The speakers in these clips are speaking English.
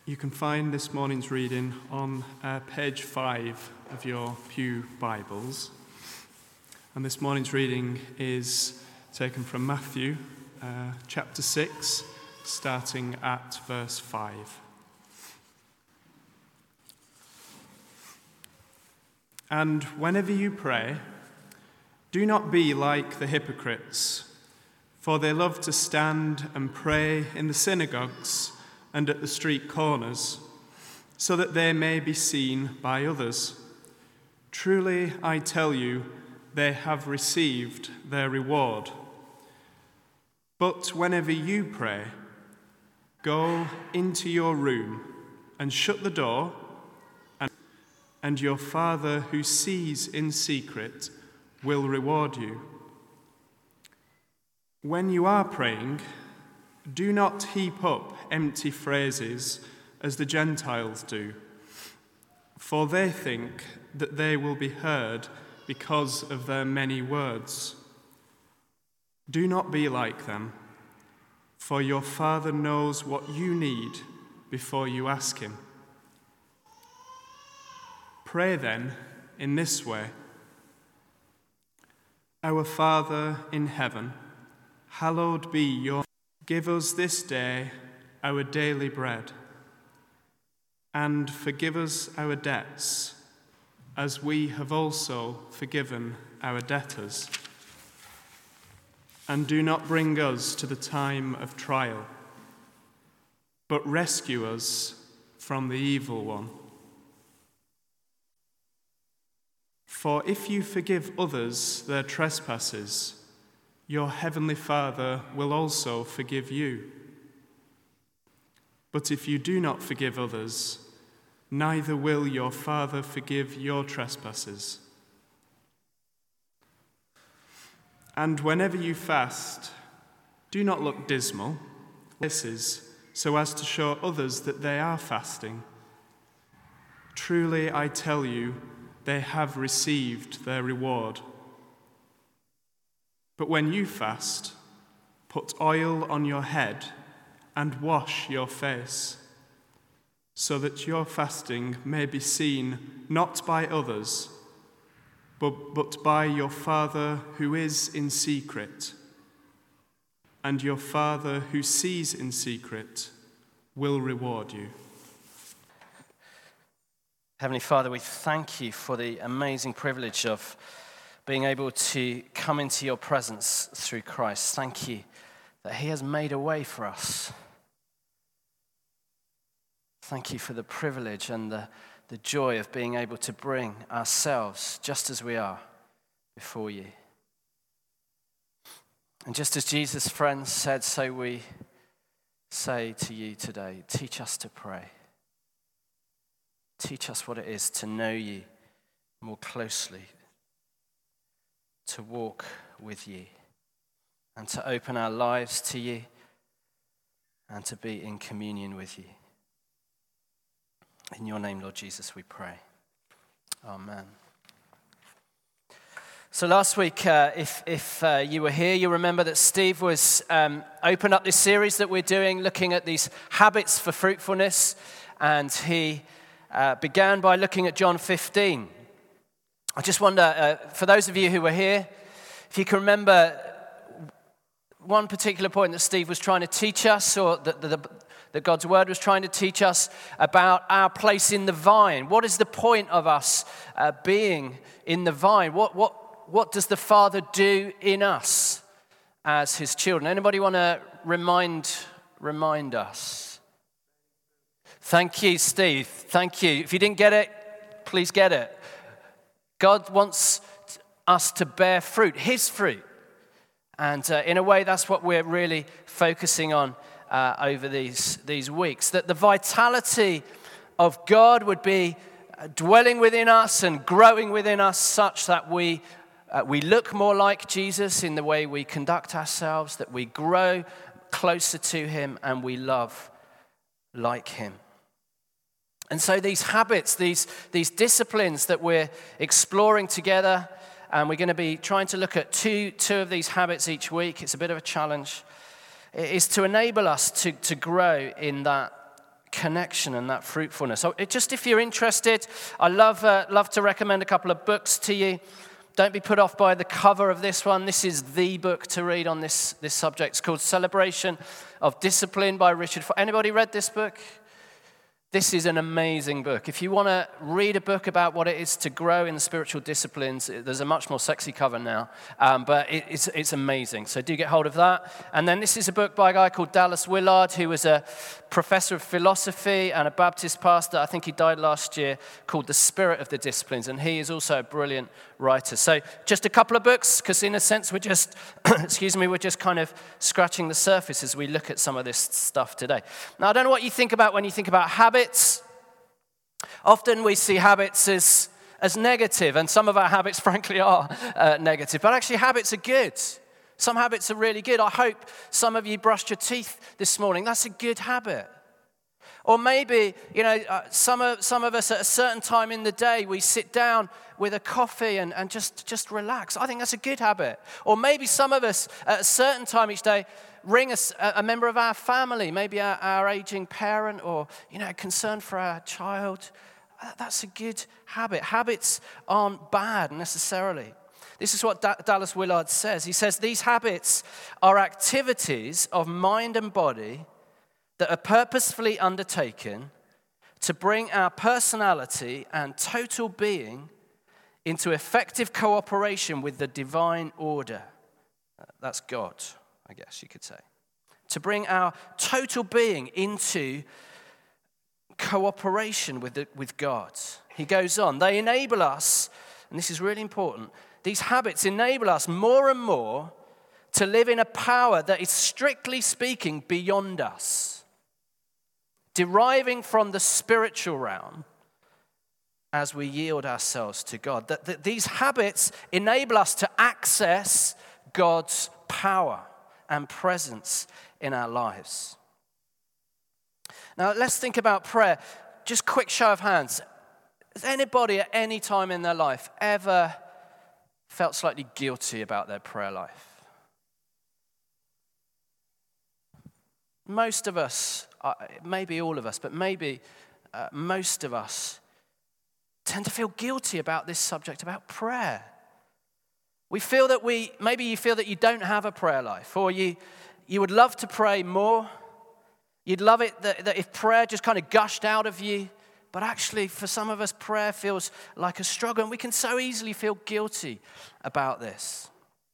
You can find this morning's reading on page 5 of your Pew Bibles. And this morning's reading is taken from Matthew chapter 6, starting at verse 5. And whenever you pray, do not be like the hypocrites, for they love to stand and pray in the synagogues and at the street corners, so that they may be seen by others. Truly, I tell you, they have received their reward. But whenever you pray, go into your room and shut the door, and your Father who sees in secret will reward you. When you are praying, do not heap up empty phrases as the Gentiles do, for they think that they will be heard because of their many words. Do not be like them, for your Father knows what you need before you ask him. Pray then in this way: Our Father in heaven, hallowed be your name. Give us this day our daily bread, and forgive us our debts, as we have also forgiven our debtors. And do not bring us to the time of trial, but rescue us from the evil one. For if you forgive others their trespasses, your heavenly Father will also forgive you. But if you do not forgive others, neither will your Father forgive your trespasses. And whenever you fast, do not look dismal, so as to show others that they are fasting. Truly, I tell you, they have received their reward. But when you fast, put oil on your head and wash your face, so that your fasting may be seen not by others, but by your Father who is in secret. And your Father who sees in secret will reward you. Heavenly Father, we thank you for the amazing privilege of being able to come into your presence through Christ. Thank you that he has made a way for us. Thank you for the privilege and the joy of being able to bring ourselves just as we are before you. And just as Jesus' friends said, so we say to you today, teach us to pray. Teach us what it is to know you more closely, to walk with you, and to open our lives to you, and to be in communion with you. In your name, Lord Jesus, we pray. Amen. So last week, if you were here, you remember that Steve was opened up this series that we're doing, looking at these habits for fruitfulness, and he began by looking at John 15. I just wonder, for those of you who were here, if you can remember one particular point that Steve was trying to teach us, or that God's word was trying to teach us about our place in the vine. What is the point of us being in the vine? What does the Father do in us as his children? Anybody want to remind us? Thank you, Steve. Thank you. If you didn't get it, please get it. God wants us to bear fruit, his fruit. And in a way, that's what we're really focusing on over these weeks. That the vitality of God would be dwelling within us and growing within us such that we look more like Jesus in the way we conduct ourselves, that we grow closer to him and we love like him. And so these habits, these disciplines that we're exploring together, and we're going to be trying to look at two of these habits each week. It's a bit of a challenge. Is to enable us to grow in that connection and that fruitfulness. So just if you're interested, I love to recommend a couple of books to you. Don't be put off by the cover of this one. This is the book to read on this subject. It's called Celebration of Discipline by Richard Foster. Anybody read this book? This is an amazing book. If you want to read a book about what it is to grow in the spiritual disciplines, there's a much more sexy cover now, but it's amazing. So do get hold of that. And then this is a book by a guy called Dallas Willard, who was a professor of philosophy and a Baptist pastor. I think he died last year, called The Spirit of the Disciplines, and he is also a brilliant writer. So just a couple of books, because in a sense we're just, we're just kind of scratching the surface as we look at some of this stuff today. Now, I don't know what you think about when you think about habits. Often we see habits as negative, and some of our habits, frankly, are negative. But actually, habits are good. Some habits are really good. I hope some of you brushed your teeth this morning. That's a good habit. Or maybe, some of us at a certain time in the day, we sit down with a coffee and just relax. I think that's a good habit. Or maybe some of us at a certain time each day ring a member of our family, maybe our aging parent or, concern for our child. That's a good habit. Habits aren't bad necessarily. This is what Dallas Willard says. He says, these habits are activities of mind and body that are purposefully undertaken to bring our personality and total being into effective cooperation with the divine order. That's God, I guess you could say. To bring our total being into cooperation with God. He goes on, they enable us, and this is really important, these habits enable us more and more to live in a power that is strictly speaking beyond us, deriving from the spiritual realm as we yield ourselves to God. That these habits enable us to access God's power and presence in our lives. Now, let's think about prayer. Just quick show of hands. Has anybody at any time in their life ever felt slightly guilty about their prayer life? Most of us, maybe all of us, but maybe most of us tend to feel guilty about this subject, about prayer. We feel that maybe you feel that you don't have a prayer life, or you would love to pray more. You'd love it that if prayer just kind of gushed out of you, but actually for some of us, prayer feels like a struggle, and we can so easily feel guilty about this.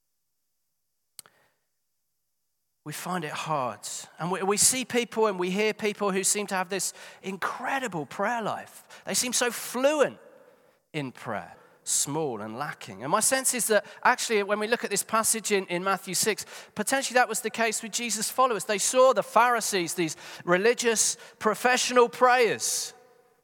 We find it hard. And we see people and we hear people who seem to have this incredible prayer life. They seem so fluent in prayer, small and lacking. And my sense is that actually when we look at this passage in Matthew 6, potentially that was the case with Jesus' followers. They saw the Pharisees, these religious, professional prayers,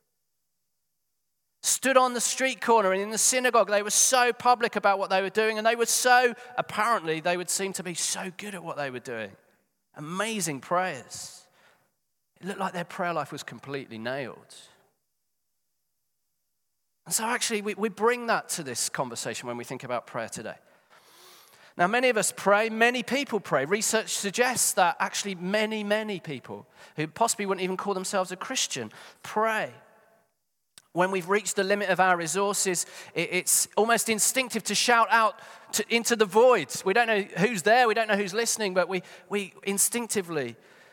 stood on the street corner and in the synagogue. They were so public about what they were doing, and they would seem to be so good at what they were doing. Amazing prayers. It looked like their prayer life was completely nailed. And so actually we bring that to this conversation when we think about prayer today. Now, many of us pray, many people pray. Research suggests that actually many people who possibly wouldn't even call themselves a Christian pray. When we've reached the limit of our resources, it's almost instinctive to shout out into the void. We don't know who's there, we don't know who's listening, but we instinctively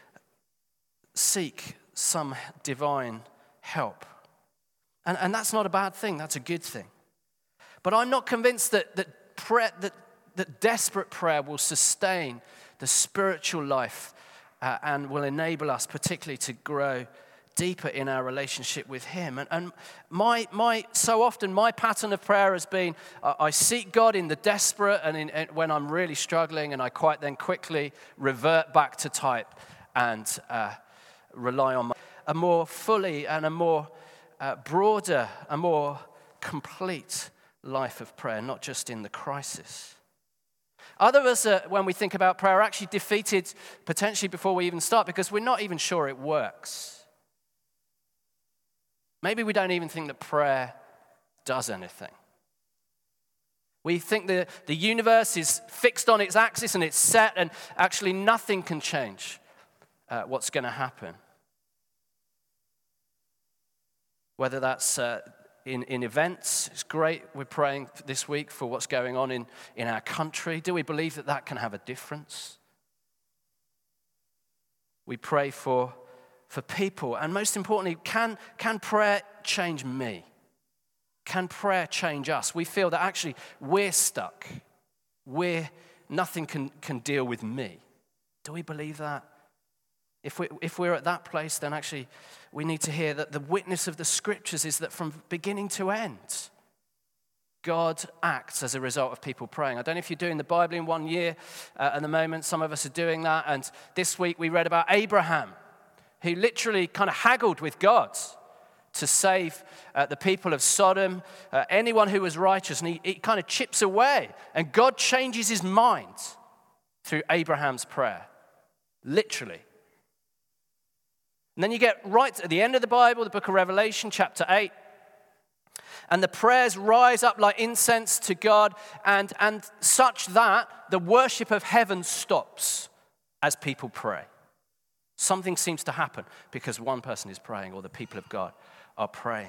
seek some divine help. And that's not a bad thing, that's a good thing. But I'm not convinced that desperate prayer will sustain the spiritual life and will enable us particularly to grow deeper in our relationship with Him. And so often my pattern of prayer has been I seek God in the desperate and when I'm really struggling, and I quite then quickly revert back to type and rely on a more fully and a more broader, a more complete life of prayer, not just in the crisis. Other of us, when we think about prayer, are actually defeated potentially before we even start because we're not even sure it works. Maybe we don't even think that prayer does anything. We think the universe is fixed on its axis and it's set, and actually nothing can change what's going to happen. Whether that's in events, it's great. We're praying this week for what's going on in our country. Do we believe that that can have a difference? We pray for people. And most importantly, can prayer change me? Can prayer change us? We feel that actually we're stuck. Nothing can deal with me. Do we believe that? If we're at that place, then actually we need to hear that the witness of the scriptures is that from beginning to end, God acts as a result of people praying. I don't know if you're doing the Bible in 1 year at the moment. Some of us are doing that. And this week we read about Abraham, who literally kind of haggled with God to save the people of Sodom, anyone who was righteous. And he kind of chips away. And God changes his mind through Abraham's prayer. Literally. And then you get right at the end of the Bible, the book of Revelation, chapter 8. And the prayers rise up like incense to God, and such that the worship of heaven stops as people pray. Something seems to happen because one person is praying or the people of God are praying.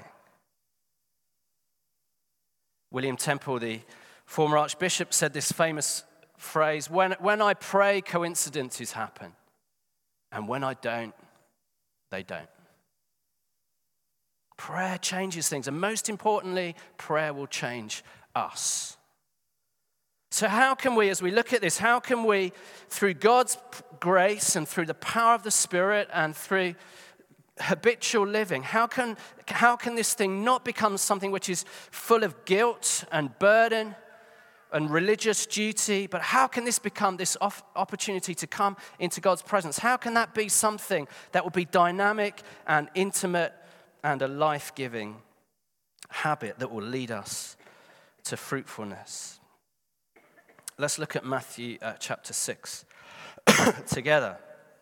William Temple, the former archbishop, said this famous phrase, when I pray, coincidences happen. And when I don't, they don't. Prayer changes things. And most importantly, prayer will change us. So how can we, as we look at this, how can we, through God's grace and through the power of the Spirit and through habitual living, how can this thing not become something which is full of guilt and burden and religious duty, but how can this become this opportunity to come into God's presence? How can that be something that will be dynamic and intimate and a life-giving habit that will lead us to fruitfulness? Let's look at Matthew chapter 6 together.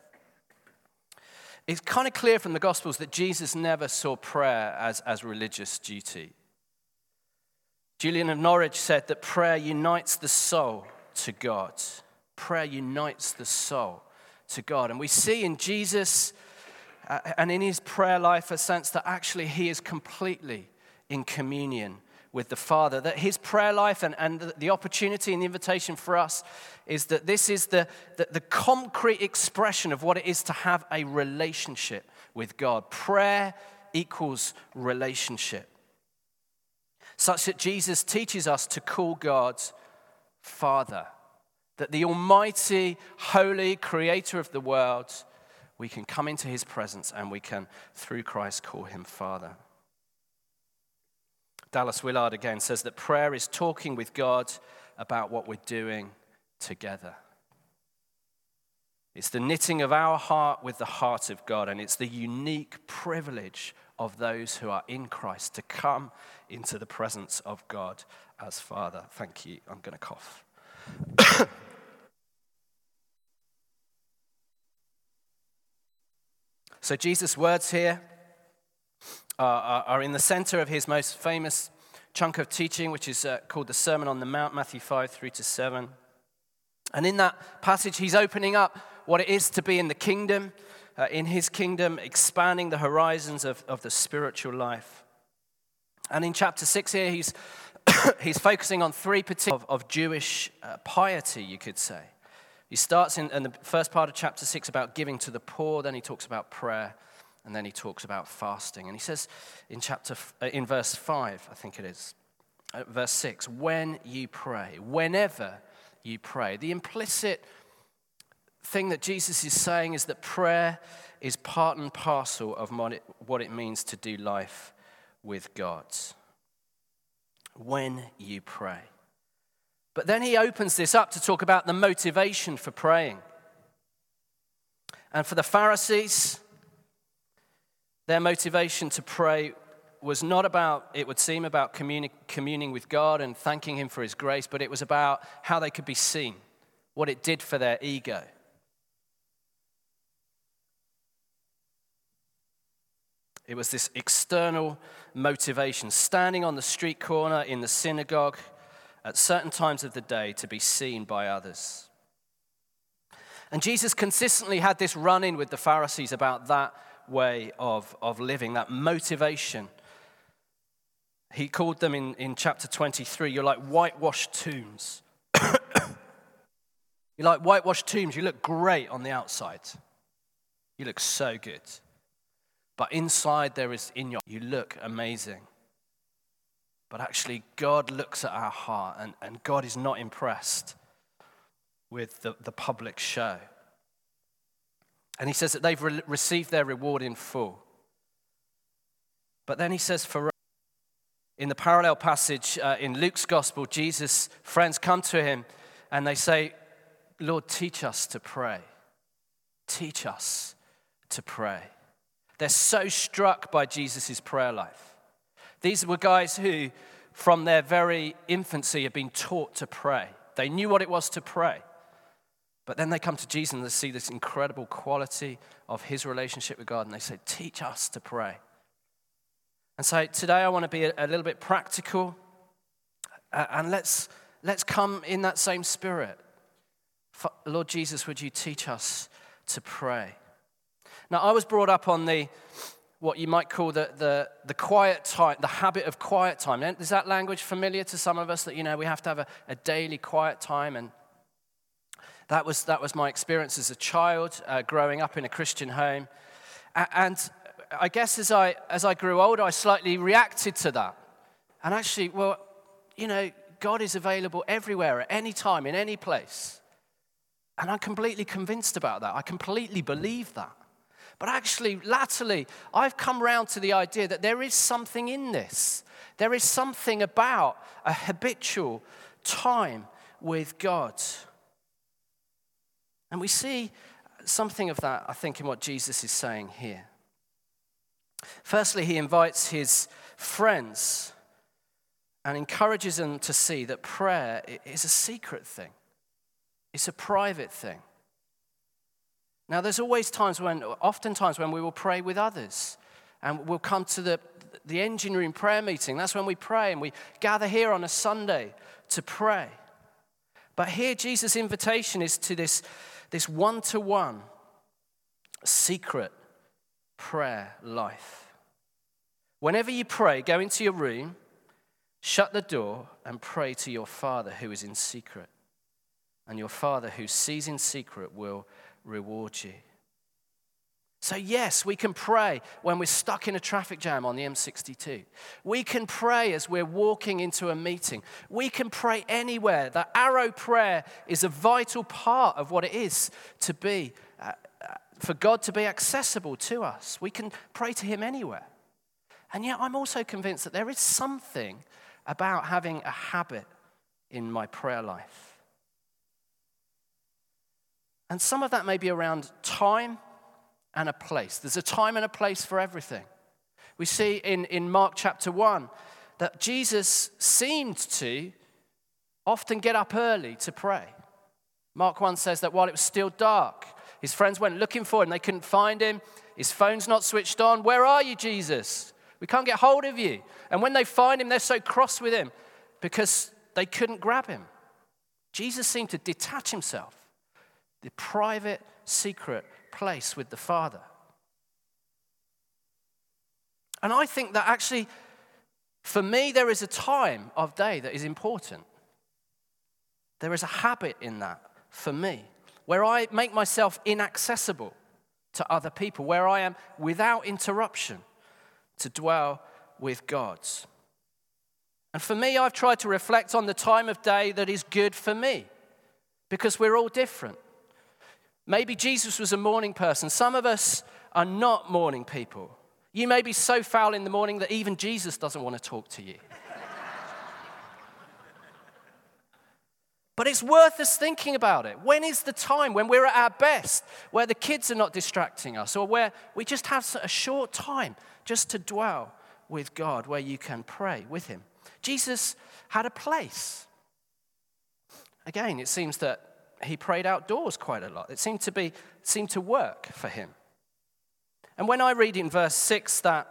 It's kind of clear from the Gospels that Jesus never saw prayer as religious duty. Julian of Norwich said that prayer unites the soul to God. Prayer unites the soul to God. And we see in Jesus and in his prayer life a sense that actually he is completely in communion with the Father. That his prayer life and the opportunity and the invitation for us is that this is the concrete expression of what it is to have a relationship with God. Prayer equals relationship. Such that Jesus teaches us to call God Father. That the almighty, holy creator of the world, we can come into his presence and we can, through Christ, call him Father. Dallas Willard again says that prayer is talking with God about what we're doing together. It's the knitting of our heart with the heart of God, and it's the unique privilege of those who are in Christ to come into the presence of God as Father. Thank you. I'm going to cough. So Jesus' words here are in the center of his most famous chunk of teaching, which is called the Sermon on the Mount, Matthew 5:3-7. And in that passage, he's opening up what it is to be in the kingdom, in his kingdom, expanding the horizons of the spiritual life. And in chapter 6 here, he's focusing on three particular of Jewish piety, you could say. He starts in the first part of chapter 6 about giving to the poor, then he talks about prayer, and then he talks about fasting. And he says in verse 5, I think it is, verse 6, when you pray, whenever you pray. The implicit thing that Jesus is saying is that prayer is part and parcel of what it means to do life with God. When you pray. But then he opens this up to talk about the motivation for praying. And for the Pharisees, their motivation to pray was not about, it would seem, about communing with God and thanking him for his grace, but it was about how they could be seen, what it did for their ego. It was this external motivation, standing on the street corner in the synagogue at certain times of the day to be seen by others. And Jesus consistently had this run-in with the Pharisees about that way of living, that motivation He called them in chapter 23, you're like whitewashed tombs. You're like whitewashed tombs. You look great on the outside. You look so good. But inside you look amazing. But actually, God looks at our heart, and God is not impressed with the public show. And he says that they've received their reward in full. But then he says, in the parallel passage in Luke's gospel, Jesus' friends come to him and they say, Lord, teach us to pray. Teach us to pray. They're so struck by Jesus' prayer life. These were guys who, from their very infancy, had been taught to pray. They knew what it was to pray. But then they come to Jesus and they see this incredible quality of his relationship with God, and they say, teach us to pray. And so today I want to be a little bit practical, and let's come in that same spirit. Lord Jesus, would you teach us to pray? Now, I was brought up on what you might call the quiet time, the habit of quiet time. Is that language familiar to some of us, that, we have to have a daily quiet time? And that was my experience as a child, growing up in a Christian home. And I guess as I grew older, I slightly reacted to that. And actually, God is available everywhere, at any time, in any place. And I'm completely convinced about that. I completely believe that. But actually, latterly, I've come round to the idea that there is something in this. There is something about a habitual time with God. And we see something of that, I think, in what Jesus is saying here. Firstly, he invites his friends and encourages them to see that prayer is a secret thing. It's a private thing. Now, there's oftentimes when we will pray with others, and we'll come to the engine room prayer meeting. That's when we pray, and we gather here on a Sunday to pray. But here, Jesus' invitation is to this one-to-one secret prayer life. Whenever you pray, go into your room, shut the door, and pray to your Father who is in secret. And your Father who sees in secret will reward you. So yes, we can pray when we're stuck in a traffic jam on the M62. We can pray as we're walking into a meeting. We can pray anywhere. The arrow prayer is a vital part of what it is to be, for God to be accessible to us. We can pray to him anywhere. And yet I'm also convinced that there is something about having a habit in my prayer life. And some of that may be around time and a place. There's a time and a place for everything. We see in Mark chapter 1 that Jesus seemed to often get up early to pray. Mark 1 says that while it was still dark, his friends went looking for him. They couldn't find him. His phone's not switched on. Where are you, Jesus? We can't get hold of you. And when they find him, they're so cross with him because they couldn't grab him. Jesus seemed to detach himself. The private, secret place with the Father. And I think that actually, for me, there is a time of day that is important. There is a habit in that for me, where I make myself inaccessible to other people, where I am without interruption to dwell with God. And for me, I've tried to reflect on the time of day that is good for me, because we're all different. Maybe Jesus was a morning person. Some of us are not morning people. You may be so foul in the morning that even Jesus doesn't want to talk to you. But it's worth us thinking about it. When is the time when we're at our best, where the kids are not distracting us, or where we just have a short time just to dwell with God, where you can pray with him? Jesus had a place. Again, it seems that he prayed outdoors quite a lot. It seemed to work for him. And when I read in verse 6 that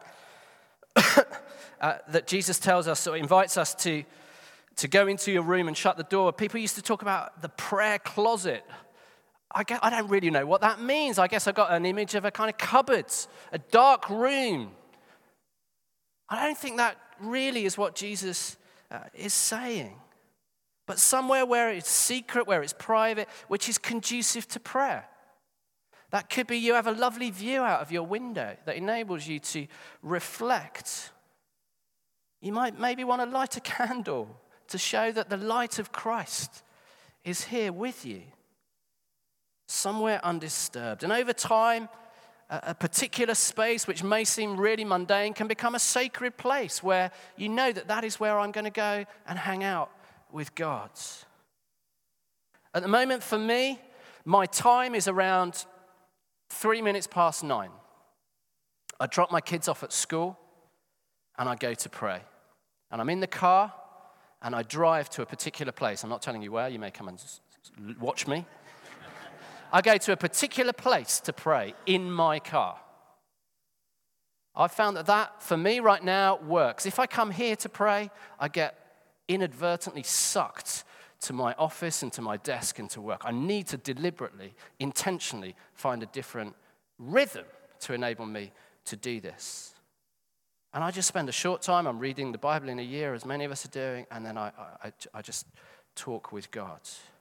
Jesus tells us, or invites us to go into your room and shut the door, people used to talk about the prayer closet. I don't really know what that means. I guess I got an image of a kind of cupboard, a dark room. I don't think that really is what Jesus is saying. But somewhere where it's secret, where it's private, which is conducive to prayer. That could be you have a lovely view out of your window that enables you to reflect. You might maybe want to light a candle to show that the light of Christ is here with you, somewhere undisturbed. And over time, a particular space which may seem really mundane can become a sacred place where you know that is where I'm going to go and hang out with God. At the moment for me, my time is around 3 minutes past 9. I drop my kids off at school and I go to pray. And I'm in the car and I drive to a particular place. I'm not telling you where, you may come and watch me. I go to a particular place to pray in my car. I've found that for me right now works. If I come here to pray, I get inadvertently sucked to my office and to my desk and to work. I need to deliberately, intentionally find a different rhythm to enable me to do this. And I just spend a short time, I'm reading the Bible in a year, as many of us are doing, and then I just talk with God.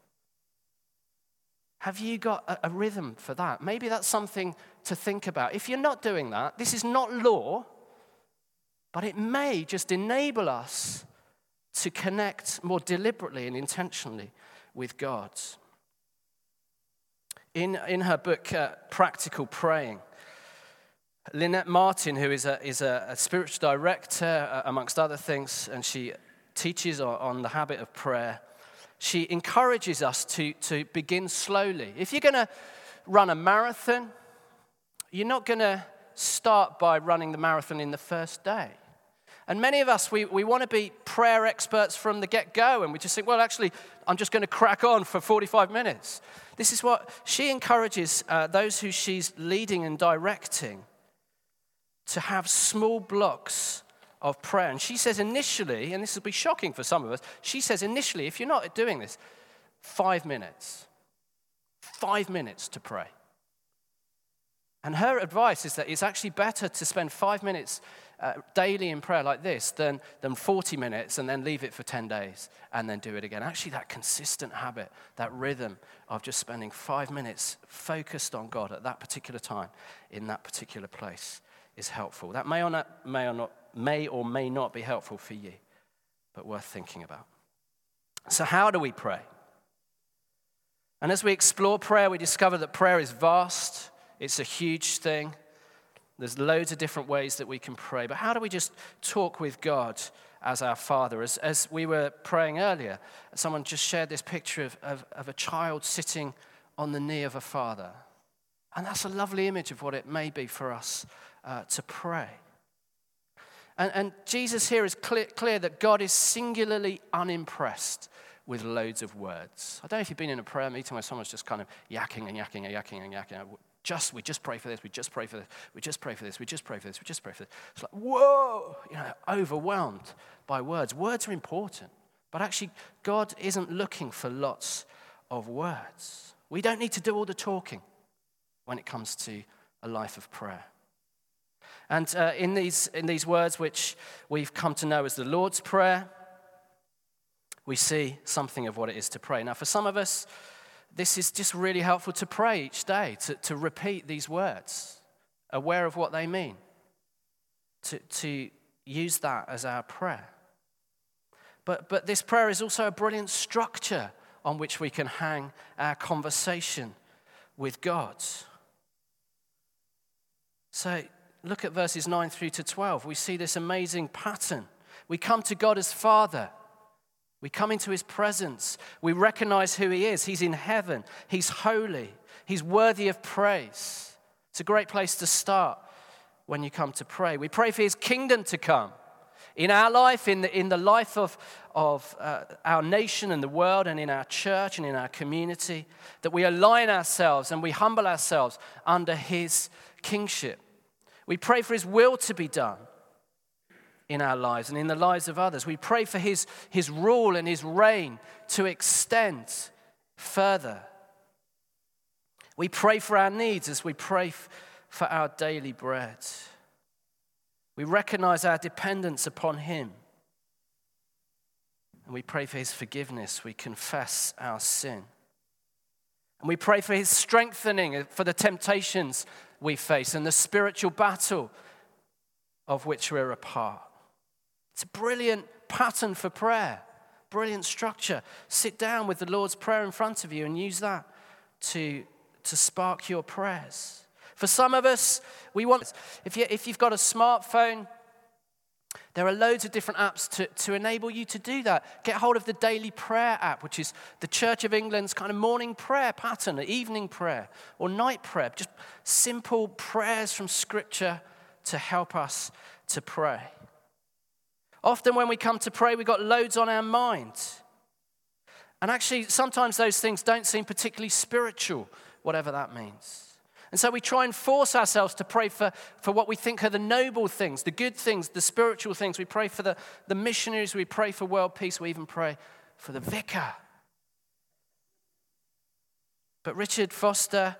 Have you got a rhythm for that? Maybe that's something to think about. If you're not doing that, this is not law, but it may just enable us to connect more deliberately and intentionally with God. In her book, Practical Praying, Lynette Martin, who is a spiritual director, amongst other things, and she teaches on the habit of prayer, she encourages us to begin slowly. If you're going to run a marathon, you're not going to start by running the marathon in the first day. And many of us, we want to be prayer experts from the get-go, and we just think, well, actually, I'm just going to crack on for 45 minutes. This is what she encourages those who she's leading and directing to have small blocks of prayer. And she says initially, and this will be shocking for some of us, she says initially, if you're not doing this, 5 minutes. 5 minutes to pray. And her advice is that it's actually better to spend 5 minutes daily in prayer like this than 40 minutes and then leave it for 10 days and then do it again. Actually, that consistent habit, that rhythm of just spending 5 minutes focused on God at that particular time in that particular place is helpful. That may or may not be helpful for you, but worth thinking about. So how do we pray? And as we explore prayer, we discover that prayer is vast. It's a huge thing. There's loads of different ways that we can pray. But how do we just talk with God as our Father? As we were praying earlier, someone just shared this picture of a child sitting on the knee of a father. And that's a lovely image of what it may be for us to pray. And Jesus here is clear that God is singularly unimpressed with loads of words. I don't know if you've been in a prayer meeting where someone's just kind of yakking and yakking and yakking and yakking. We just pray for this, we just pray for this, we just pray for this, we just pray for this, we just pray for this. It's like, whoa, overwhelmed by words. Words are important, but actually God isn't looking for lots of words. We don't need to do all the talking when it comes to a life of prayer. And in these words, which we've come to know as the Lord's Prayer, we see something of what it is to pray. Now, for some of us, this is just really helpful to pray each day, to repeat these words, aware of what they mean, to use that as our prayer. But this prayer is also a brilliant structure on which we can hang our conversation with God. So look at verses 9 through to 12. We see this amazing pattern. We come to God as Father. We come into his presence. We recognize who he is. He's in heaven. He's holy. He's worthy of praise. It's a great place to start when you come to pray. We pray for his kingdom to come in our life, in the life of our nation and the world, and in our church and in our community, that we align ourselves and we humble ourselves under his kingship. We pray for his will to be done in our lives and in the lives of others. We pray for his rule and his reign to extend further. We pray for our needs as we pray for our daily bread. We recognize our dependence upon him. And we pray for his forgiveness. We confess our sin. And we pray for his strengthening for the temptations we face and the spiritual battle of which we're a part. It's a brilliant pattern for prayer, brilliant structure. Sit down with the Lord's Prayer in front of you and use that to spark your prayers. For some of us, we want, if you've got a smartphone, there are loads of different apps to enable you to do that. Get hold of the Daily Prayer app, which is the Church of England's kind of morning prayer pattern, evening prayer or night prayer. Just simple prayers from Scripture to help us to pray. Often when we come to pray, we've got loads on our mind. And actually, sometimes those things don't seem particularly spiritual, whatever that means. And so we try and force ourselves to pray for what we think are the noble things, the good things, the spiritual things. We pray for the missionaries, we pray for world peace, we even pray for the vicar. But Richard Foster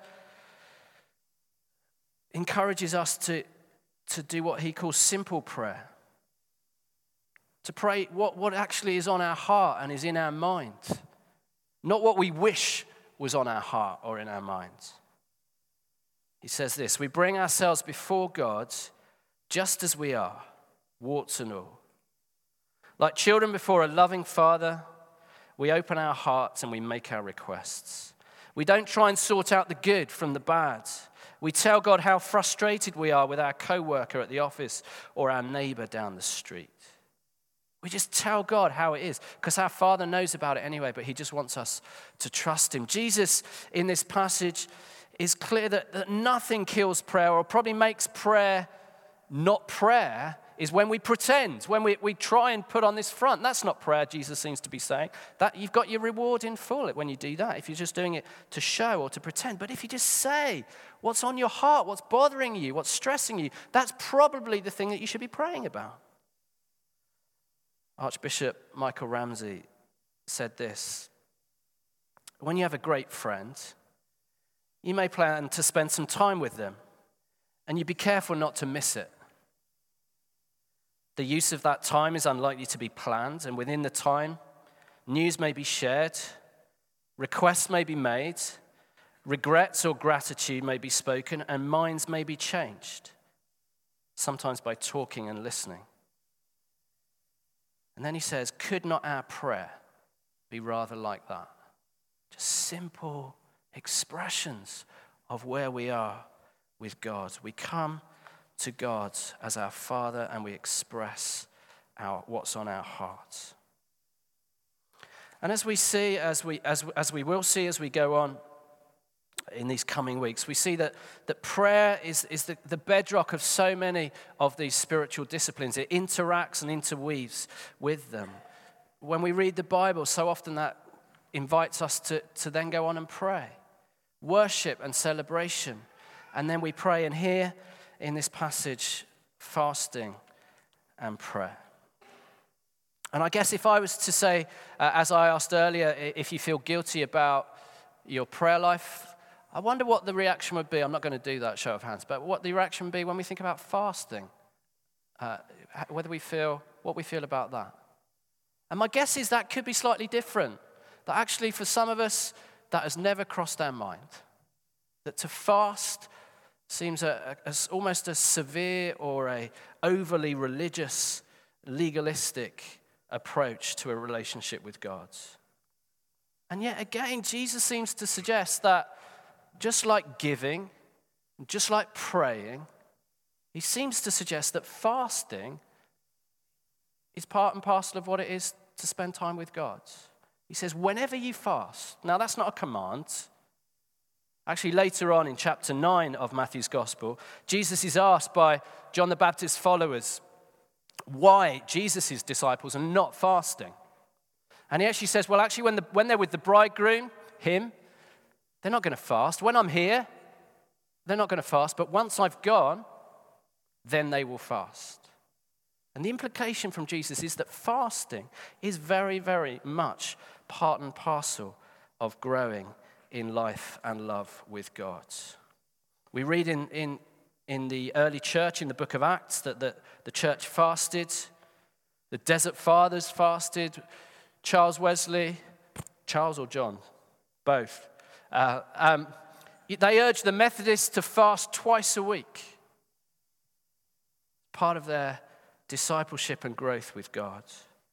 encourages us to do what he calls simple prayer. To pray what actually is on our heart and is in our mind. Not what we wish was on our heart or in our minds. He says this: we bring ourselves before God just as we are, warts and all. Like children before a loving father, we open our hearts and we make our requests. We don't try and sort out the good from the bad. We tell God how frustrated we are with our co-worker at the office or our neighbor down the street. We just tell God how it is, because our Father knows about it anyway, but he just wants us to trust him. Jesus, in this passage, is clear that nothing kills prayer, or probably makes prayer not prayer, is when we pretend, when we try and put on this front. That's not prayer, Jesus seems to be saying. That you've got your reward in full when you do that, if you're just doing it to show or to pretend. But if you just say what's on your heart, what's bothering you, what's stressing you, that's probably the thing that you should be praying about. Archbishop Michael Ramsey said this: when you have a great friend, you may plan to spend some time with them, and you be careful not to miss it. The use of that time is unlikely to be planned, and within the time, news may be shared, requests may be made, regrets or gratitude may be spoken, and minds may be changed, sometimes by talking and listening. And then he says, could not our prayer be rather like that? Just simple expressions of where we are with God. We come to God as our Father and we express what's on our hearts. And as we see, as we will see as we go on in these coming weeks, we see that prayer is the bedrock of so many of these spiritual disciplines. It interacts and interweaves with them. When we read the Bible, so often that invites us to then go on and pray. Worship and celebration. And then we pray, and here in this passage, fasting and prayer. And I guess if I was to say, as I asked earlier, if you feel guilty about your prayer life, I wonder what the reaction would be. I'm not going to do that, show of hands, but what the reaction would be when we think about fasting. What we feel about that. And my guess is that could be slightly different. That actually for some of us, that has never crossed our mind. That to fast seems almost a severe or a overly religious, legalistic approach to a relationship with God. And yet again, Jesus seems to suggest that just like giving, just like praying, he seems to suggest that fasting is part and parcel of what it is to spend time with God. He says, whenever you fast. Now, that's not a command. Actually, later on in chapter 9 of Matthew's Gospel, Jesus is asked by John the Baptist's followers why Jesus' disciples are not fasting. And he actually says, well, actually, when they're with the bridegroom, him, they're not going to fast. When I'm here, they're not going to fast. But once I've gone, then they will fast. And the implication from Jesus is that fasting is very, very much part and parcel of growing in life and love with God. We read in in the early church, in the book of Acts, that the church fasted. The Desert Fathers fasted. Charles Wesley, Charles or John? Both. They urged the Methodists to fast twice a week. Part of their discipleship and growth with God.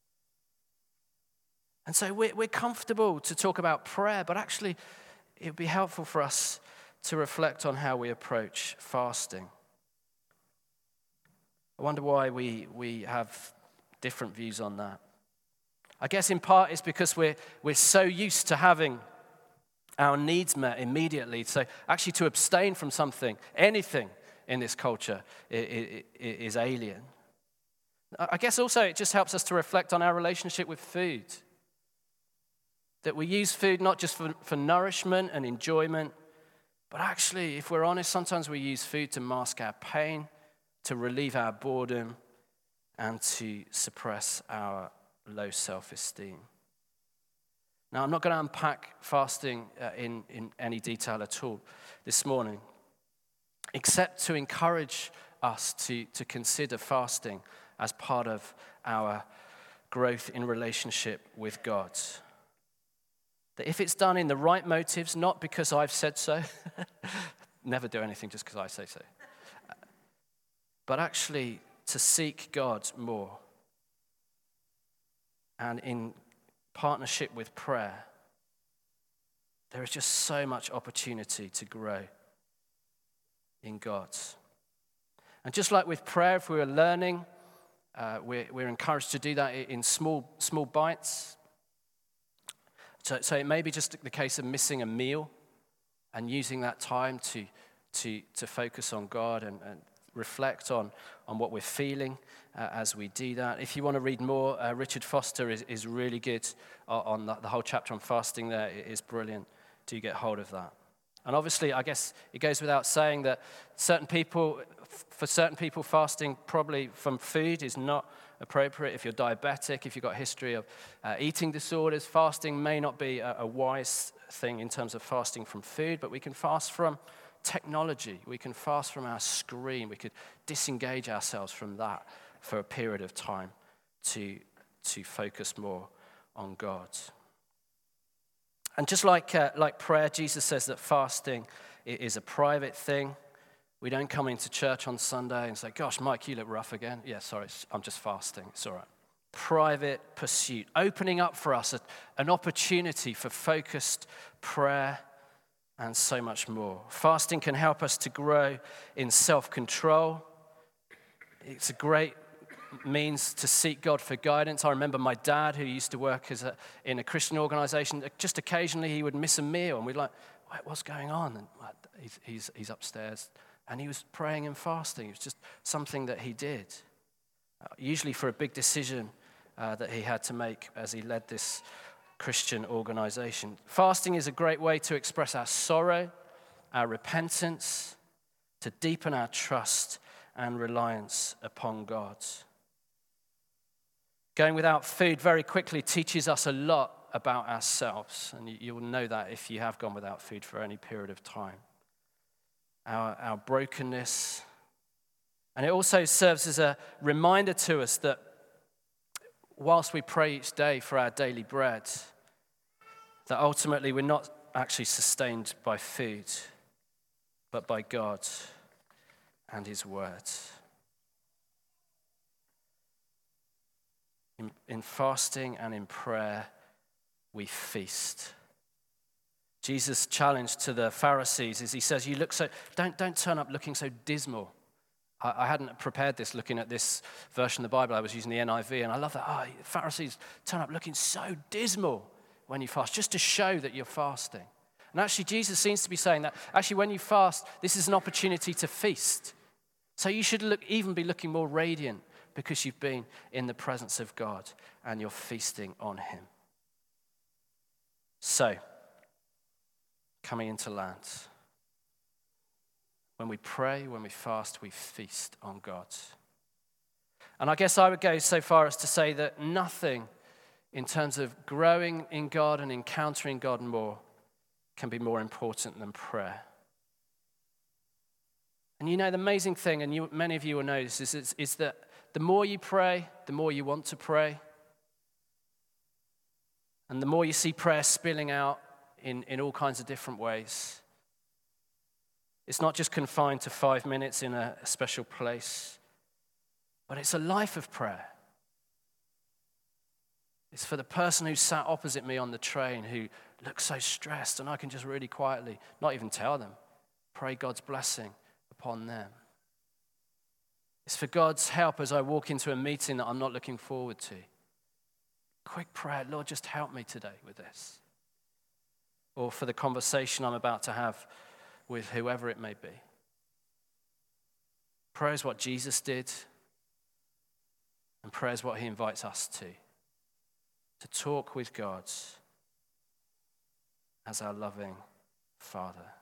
And so we're comfortable to talk about prayer, but actually it would be helpful for us to reflect on how we approach fasting. I wonder why we have different views on that. I guess in part it's because we're so used to having our needs met immediately. So actually to abstain from something, anything in this culture is alien. I guess also it just helps us to reflect on our relationship with food. That we use food not just for nourishment and enjoyment, but actually, if we're honest, sometimes we use food to mask our pain, to relieve our boredom, and to suppress our low self-esteem. Now, I'm not going to unpack fasting in any detail at all this morning, except to encourage us to consider fasting as part of our growth in relationship with God. That if it's done in the right motives, not because I've said so, never do anything just because I say so, but actually to seek God more. And in partnership with prayer, there is just so much opportunity to grow in God. And just like with prayer, if we are learning, we're encouraged to do that in small bites. So it may be just the case of missing a meal and using that time to focus on God and reflect on what we're feeling as we do that. If you want to read more, Richard Foster is really good on the whole chapter on fasting there. It is brilliant. Do get hold of that. And obviously, I guess it goes without saying that for certain people, fasting probably from food is not appropriate. If you're diabetic, if you've got a history of eating disorders, fasting may not be a wise thing in terms of fasting from food, but we can fast from technology. We can fast from our screen. We could disengage ourselves from that for a period of time to focus more on God. And just like prayer, Jesus says that fasting is a private thing. We don't come into church on Sunday and say, gosh, Mike, you look rough again. Yeah, sorry, I'm just fasting. It's all right. Private pursuit, opening up for us an opportunity for focused prayer and so much more. Fasting can help us to grow in self-control. It's a great means to seek God for guidance. I remember my dad, who used to work in a Christian organization, just occasionally he would miss a meal and we'd like, what's going on? And he's upstairs. And he was praying and fasting. It was just something that he did, usually for a big decision that he had to make as he led this Christian organization. Fasting is a great way to express our sorrow, our repentance, to deepen our trust and reliance upon God. Going without food very quickly teaches us a lot about ourselves, and you will know that if you have gone without food for any period of time. Our brokenness. And it also serves as a reminder to us that whilst we pray each day for our daily bread, that ultimately we're not actually sustained by food, but by God and His Word. In fasting and in prayer, we feast. Jesus' challenge to the Pharisees is he says, "You look so, don't turn up looking so dismal." I hadn't prepared this looking at this version of the Bible. I was using the NIV, and I love that. Pharisees turn up looking so dismal when you fast, just to show that you're fasting. And actually, Jesus seems to be saying that, actually, when you fast, this is an opportunity to feast. So you should even be looking more radiant because you've been in the presence of God and you're feasting on Him. So, coming into land. When we pray, when we fast, we feast on God. And I guess I would go so far as to say that nothing in terms of growing in God and encountering God more can be more important than prayer. And you know, the amazing thing, and many of you will know this, is that the more you pray, the more you want to pray. And the more you see prayer spilling out in all kinds of different ways. It's not just confined to 5 minutes in a special place, but it's a life of prayer. It's for the person who sat opposite me on the train who looks so stressed, and I can just really quietly, not even tell them, pray God's blessing upon them. It's for God's help as I walk into a meeting that I'm not looking forward to. Quick prayer, Lord, just help me today with this. Or for the conversation I'm about to have with whoever it may be. Prayer is what Jesus did, and prayer is what he invites us to talk with God as our loving Father.